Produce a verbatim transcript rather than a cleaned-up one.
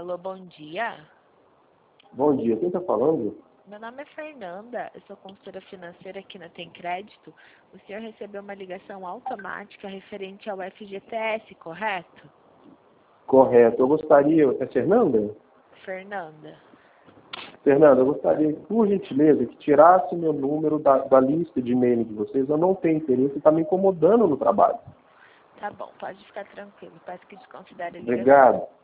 Alô, bom dia. Bom dia, quem está falando? Meu nome é Fernanda, eu sou consultora financeira aqui na Tem Crédito. O senhor recebeu uma ligação automática referente ao F G T S, correto? Correto, eu gostaria... É Fernanda? Fernanda. Fernanda, eu gostaria, por gentileza, que tirasse meu número da, da lista de e-mail de vocês. Eu não tenho interesse, está me incomodando no trabalho. Tá bom, pode ficar tranquilo. Peço que desconsidere a ligação. Obrigado.